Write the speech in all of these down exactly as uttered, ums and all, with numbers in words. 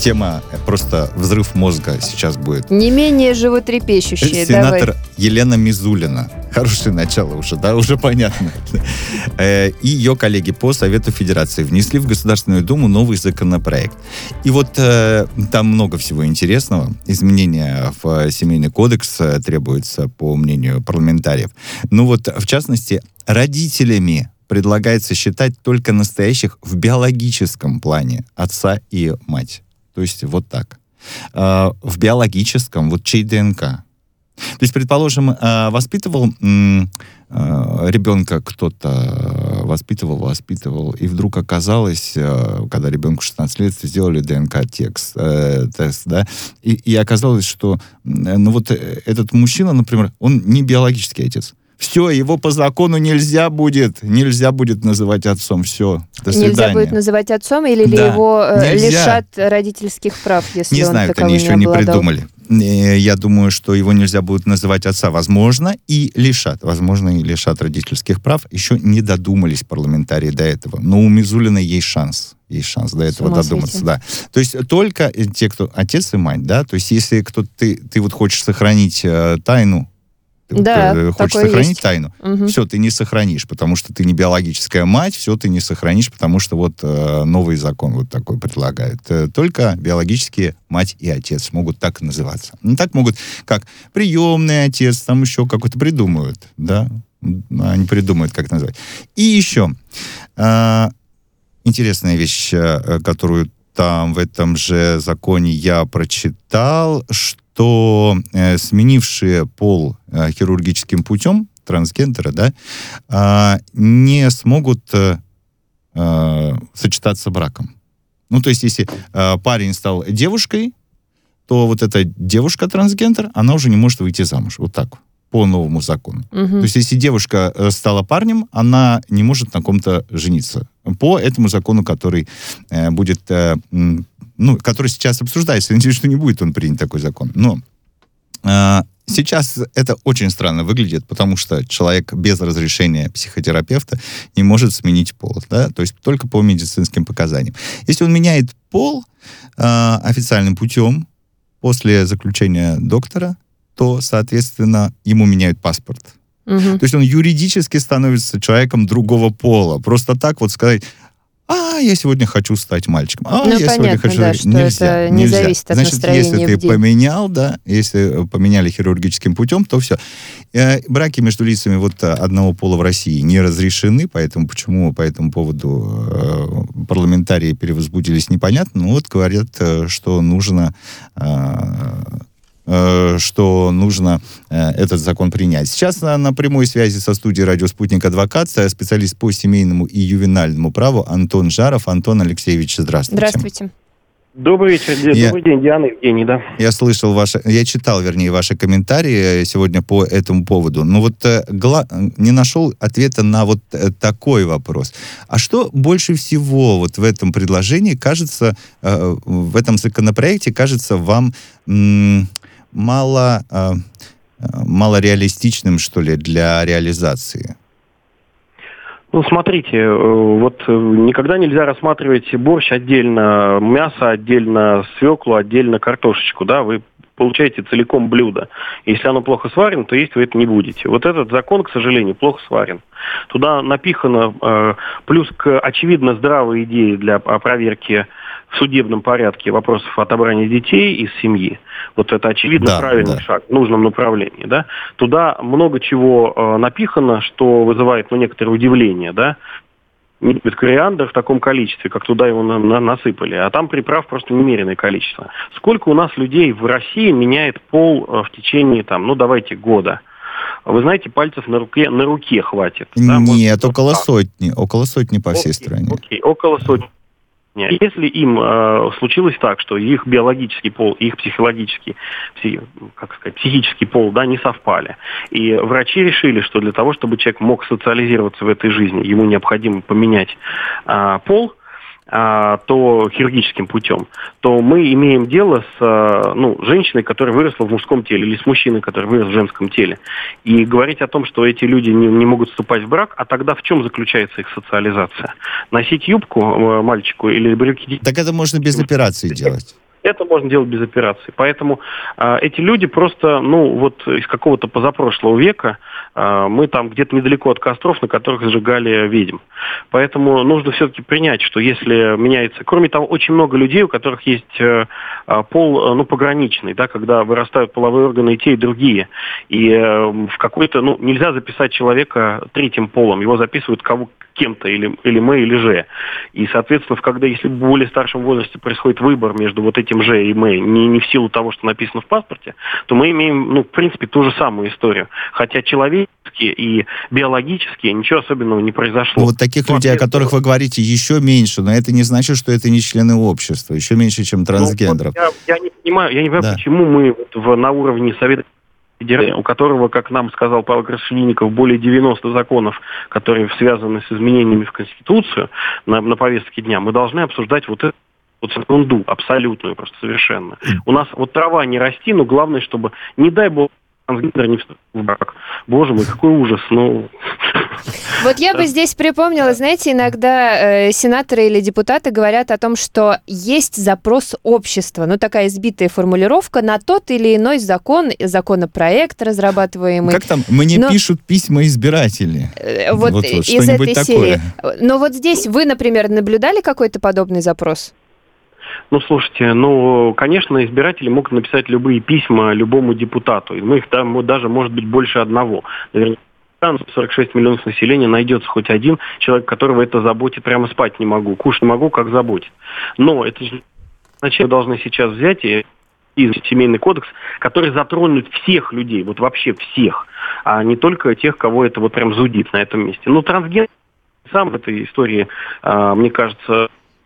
тема просто взрыв мозга сейчас будет. Не менее животрепещущая. Сенатор Давай. Елена Мизулина. Хорошее начало уже, да, уже понятно. И ее коллеги по Совету Федерации внесли в Государственную Думу новый законопроект. И вот там много всего интересного. Изменения в Семейный кодекс требуются, по мнению парламентариев. Ну вот, в частности, родителями предлагается считать только настоящих в биологическом плане отца и мать. То есть вот так. В биологическом, вот чей ДНК. То есть, предположим, воспитывал ребенка кто-то, воспитывал, воспитывал, и вдруг оказалось, когда ребенку шестнадцать лет, сделали ДНК-тест, тест, да, и, и оказалось, что ну вот этот мужчина, например, он не биологический отец. Все, его по закону нельзя будет, нельзя будет называть отцом. Все, до свидания. Нельзя будет называть отцом, или да, его нельзя. лишат родительских прав, если не он знаю, таковыми они еще не обладал. придумали. Я думаю, что его нельзя будет называть отца. Возможно, и лишат. Возможно, и лишат родительских прав. Еще не додумались парламентарии до этого. Но у Мизулиной есть шанс. Есть шанс до этого додуматься. Да. То есть только те, кто отец и мать, да, то есть если кто ты, ты вот хочешь сохранить э, тайну, ты да, вот, хочешь сохранить есть. Тайну, угу. все, ты не сохранишь, потому что ты не биологическая мать, все, ты не сохранишь, потому что вот э, новый закон вот такой предлагают. Э, только биологические мать и отец могут так называться. Ну, так могут, как приемный отец, там еще какой-то придумают, да, они придумают, как назвать. И еще э, интересная вещь, э, которую там в этом же законе я прочитал, что то э, сменившие пол э, хирургическим путем, трансгендеры, да, э, не смогут э, э, сочетаться браком. Ну, то есть, если э, парень стал девушкой, то вот эта девушка-трансгендер, она уже не может выйти замуж. Вот так, по новому закону. Угу. То есть, если девушка стала парнем, она не может на ком-то жениться. По этому закону, который э, будет... Э, ну, который сейчас обсуждается. Я надеюсь, что не будет он принят такой закон. Но э, сейчас это очень странно выглядит, потому что человек без разрешения психотерапевта не может сменить пол, да, то есть только по медицинским показаниям. Если он меняет пол э, официальным путем после заключения доктора, то, соответственно, ему меняют паспорт. Угу. То есть он юридически становится человеком другого пола. Просто так вот сказать: а, я сегодня хочу стать мальчиком. А, ну, я понятно, сегодня хочу... Да, что нельзя, это не нельзя. зависит от Значит, настроения если ты в день. поменял, да, если поменяли хирургическим путем, то все. Э, браки между лицами вот одного пола в России не разрешены, поэтому почему по этому поводу э, парламентарии перевозбудились, непонятно. Ну вот говорят, что нужно... Э, что нужно э, этот закон принять. Сейчас на, на прямой связи со студией «Радио Спутник» адвокат, специалист по семейному и ювенальному праву Антон Жаров. Антон Алексеевич, здравствуйте. Здравствуйте. Добрый вечер, я, добрый день, Диана, Евгений, да. Я слышал ваши, я читал, вернее, ваши комментарии сегодня по этому поводу, но вот э, гла, не нашел ответа на вот э, такой вопрос. А что больше всего вот в этом предложении кажется, э, в этом законопроекте кажется вам... М- мало, э, мало реалистичным, что ли, для реализации? Ну, смотрите, вот никогда нельзя рассматривать борщ отдельно, мясо отдельно, свеклу отдельно, картошечку, да, вы получаете целиком блюдо. Если оно плохо сварено, то есть вы это не будете. Вот этот закон, к сожалению, плохо сварен. Туда напихано, э, плюс к очевидно здравой идее для проверки в судебном порядке вопросов отобрания детей из семьи. Вот это очевидно да, правильный да. шаг в нужном направлении, да. Туда много чего э, напихано, что вызывает, ну, некоторое удивление, да. Не любит кориандр в таком количестве, как туда его на- на- насыпали, а там приправ просто немереное количество. Сколько у нас людей в России меняет пол э, в течение, там, ну, давайте, года? Вы знаете, пальцев на руке, на руке хватит. Да? Нет, вот, около вот сотни, около сотни по окей, всей стране. Окей, около сотни. Если им э, случилось так, что их биологический пол и их психологический, пси, как сказать, психический пол, да, не совпали, и врачи решили, что для того, чтобы человек мог социализироваться в этой жизни, ему необходимо поменять э, пол, э, то хирургическим путем, то мы имеем дело с э, ну, женщиной, которая выросла в мужском теле, или с мужчиной, который вырос в женском теле. И говорить о том, что эти люди не, не могут вступать в брак, а тогда в чем заключается их социализация? Носить юбку э, мальчику или брюки? Так это можно без операции делать. Это можно делать без операции. Поэтому э, эти люди просто, ну, вот из какого-то позапрошлого века, э, мы там где-то недалеко от костров, на которых сжигали ведьм. Поэтому нужно все-таки принять, что если меняется... Кроме того, очень много людей, у которых есть э, пол, ну, пограничный, да, когда вырастают половые органы и те, и другие. И э, в какой-то... Ну, нельзя записать человека третьим полом, его записывают кого кем-то, или, или мы, или же. И, соответственно, когда, если в более старшем возрасте происходит выбор между вот этим же и мы, не, не в силу того, что написано в паспорте, то мы имеем, ну, в принципе, ту же самую историю. Хотя человечески и биологически ничего особенного не произошло. Ну, вот таких ну, людей, о которых вы говорите, еще меньше, но это не значит, что это не члены общества, еще меньше, чем трансгендеров. Ну, вот я, я не понимаю, я не понимаю, да. почему мы вот в, на уровне Совета, у которого, как нам сказал Павел Крашенинников, более девяноста законов, которые связаны с изменениями в Конституцию на, на повестке дня, мы должны обсуждать вот эту вот ерунду абсолютную, просто совершенно. У нас вот трава не расти, но главное, чтобы, не дай бог, трансгендер не вступил в брак. Боже мой, какой ужас, ну... Вот я бы здесь припомнила, знаете, иногда э, сенаторы или депутаты говорят о том, что есть запрос общества, ну такая избитая формулировка на тот или иной закон, законопроект разрабатываемый. Как там, мне Но... пишут письма избиратели. Э, вот, вот, вот из этой такое. серии. Но вот здесь вы, например, наблюдали какой-то подобный запрос? Ну, слушайте, ну, конечно, избиратели могут написать любые письма любому депутату. И мы их там даже, может быть, больше одного. Наверняка сорок шесть миллионов населения найдется хоть один человек, которого это заботит. Прямо спать не могу, кушать не могу, как заботит. Но это же, значит, мы должны сейчас взять и из семейный кодекс, который затронет всех людей, вот вообще всех, а не только тех, кого это вот прям зудит на этом месте. Ну, трансгендер сам в этой истории, мне кажется...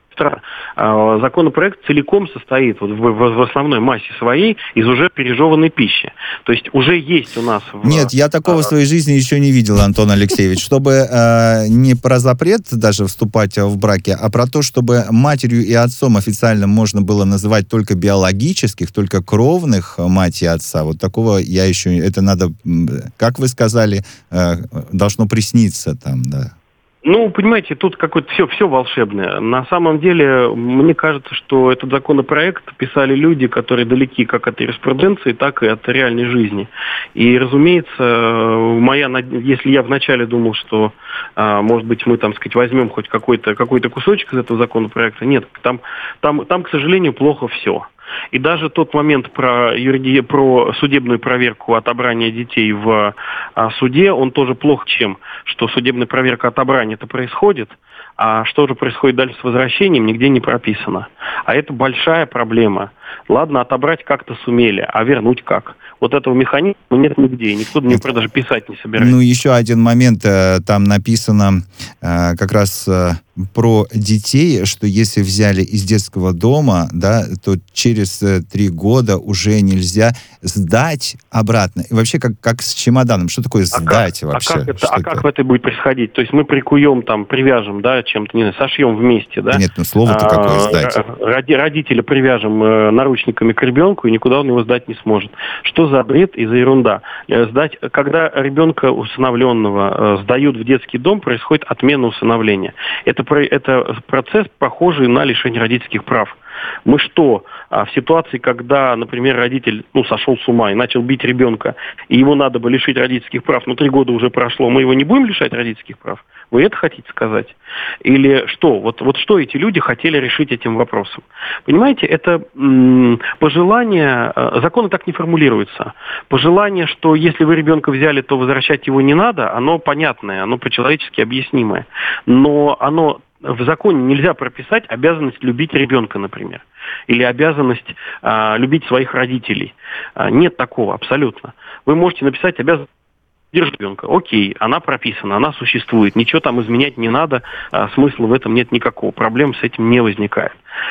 Законопроект целиком состоит вот в, в, в основной массе своей из уже пережеванной пищи. То есть уже есть у нас... В, Нет, я такого а... в своей жизни еще не видел, Антон Алексеевич. Чтобы э, не про запрет даже вступать в браки, а про то, чтобы матерью и отцом официально можно было называть только биологических, только кровных мать и отца. Вот такого я еще... Это надо, как вы сказали, э, должно присниться там, да. Ну, понимаете, тут какое-то все, все волшебное. На самом деле, мне кажется, что этот законопроект писали люди, которые далеки как от юриспруденции, так и от реальной жизни. И, разумеется, моя, если я вначале думал, что, может быть, мы, там, сказать, возьмем хоть какой-то, какой-то кусочек из этого законопроекта, нет, там, там, там, к сожалению, плохо все. И даже тот момент про, юриди... про судебную проверку отобрания детей в а, суде, он тоже плох чем, что судебная проверка отобрания это происходит, а что же происходит дальше с возвращением, нигде не прописано. А это большая проблема. Ладно, отобрать как-то сумели, а вернуть как? Вот этого механизма нет нигде, никто мне даже писать не собирается. Ну, еще один момент, там написано как раз про детей, что если взяли из детского дома, да, то через три года уже нельзя сдать обратно. И вообще, как, как с чемоданом, что такое сдать а как, вообще? А, как это, а это? как это будет происходить? То есть мы прикуем, там, привяжем, да, чем-то, не знаю, сошьем вместе, да? Нет, ну слово-то а, какое сдать? Роди, родителя привяжем э, наручниками к ребенку, и никуда он его сдать не сможет. Что за бред и за ерунда? Э, сдать, когда ребенка усыновленного э, сдают в детский дом, происходит отмена усыновления. Это, это процесс, похожий на лишение родительских прав. Мы что, в ситуации, когда, например, родитель ну, сошел с ума и начал бить ребенка, и его надо бы лишить родительских прав, но три года уже прошло, мы его не будем лишать родительских прав? Вы это хотите сказать? Или что? Вот, вот что эти люди хотели решить этим вопросом? Понимаете, это м- пожелание, э, законы так не формулируются. Пожелание, что если вы ребенка взяли, то возвращать его не надо, оно понятное, оно по-человечески объяснимое. Но оно... В законе нельзя прописать обязанность любить ребенка, например, или обязанность а, любить своих родителей. А, нет такого абсолютно. Вы можете написать обязанность любить ребенка. Окей, она прописана, она существует, ничего там изменять не надо, а, смысла в этом нет никакого, проблем с этим не возникает.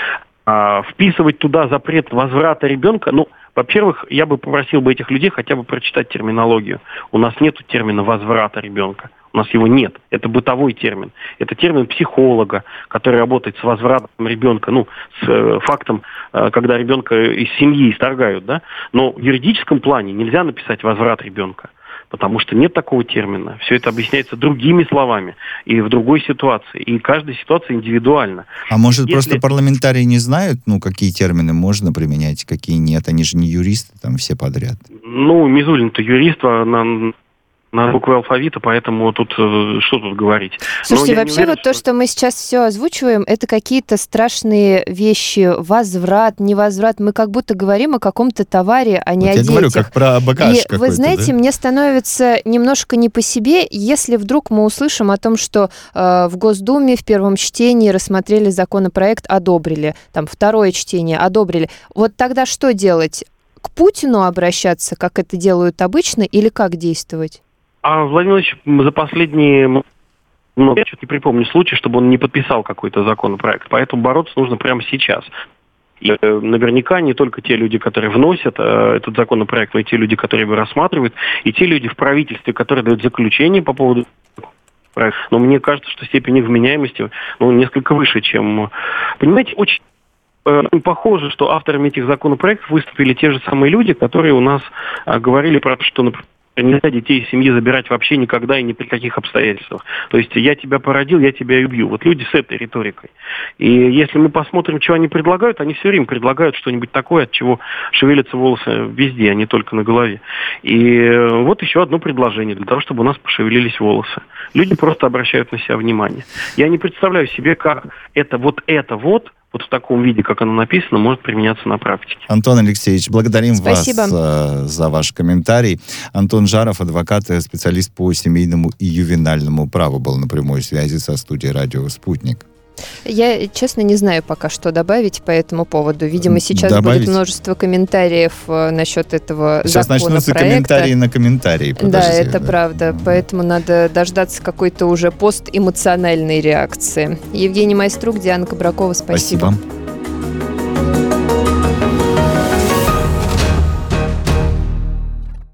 А, вписывать туда запрет возврата ребенка, ну, во-первых, я бы попросил бы этих людей хотя бы прочитать терминологию. У нас нет термина возврата ребенка. У нас его нет. Это бытовой термин. Это термин психолога, который работает с возвратом ребенка, ну, с э, фактом, э, когда ребенка из семьи исторгают, да. Но в юридическом плане нельзя написать возврат ребенка. потому что нет такого термина. Все это объясняется другими словами и в другой ситуации. И каждая ситуация индивидуальна. А может, Если... просто парламентарии не знают, ну, какие термины можно применять, какие нет? Они же не юристы, там все подряд. Ну, Мизулин-то юрист, а на... на буквы алфавита, поэтому тут что тут говорить. Слушайте, вообще уверен, вот что... то, что мы сейчас все озвучиваем, это какие-то страшные вещи, возврат, невозврат. Мы как будто говорим о каком-то товаре, а не вот о я детях. Я говорю, как про багаж И какой-то. Вы знаете, да? мне становится немножко не по себе, если вдруг мы услышим о том, что э, в Госдуме в первом чтении рассмотрели законопроект, одобрили, там второе чтение одобрили. Вот тогда что делать? К Путину обращаться, как это делают обычно, или как действовать? А Владимир Владимирович за последние, ну, я что-то не припомню случай, чтобы он не подписал какой-то законопроект. Поэтому бороться нужно прямо сейчас. И э, наверняка не только те люди, которые вносят э, этот законопроект, но и те люди, которые его рассматривают, и те люди в правительстве, которые дают заключение по поводу проекта. Но мне кажется, что степень их вменяемости ну, несколько выше, чем... Понимаете, очень... Похоже, что авторами этих законопроектов выступили те же самые люди, которые у нас а, говорили про то, что, например, нельзя детей из семьи забирать вообще никогда и ни при каких обстоятельствах. То есть я тебя породил, я тебя и убью. Вот люди с этой риторикой. И если мы посмотрим, что они предлагают, они все время предлагают что-нибудь такое, от чего шевелятся волосы везде, а не только на голове. И вот еще одно предложение для того, чтобы у нас пошевелились волосы. Люди просто обращают на себя внимание. Я не представляю себе, как это вот это вот вот в таком виде, как оно написано, может применяться на практике. Антон Алексеевич, благодарим Спасибо. вас э, за ваш комментарий. Антон Жаров, адвокат и специалист по семейному и ювенальному праву, был на прямой связи со студией «Радио Спутник». Я, честно, не знаю пока, что добавить по этому поводу. Видимо, сейчас добавить? будет множество комментариев насчет этого сейчас законопроекта. Сейчас начнутся комментарии на комментарии. Да, это да. правда. Поэтому надо дождаться какой-то уже постэмоциональной реакции. Евгений Майструк, Диана Кабракова, спасибо. Спасибо.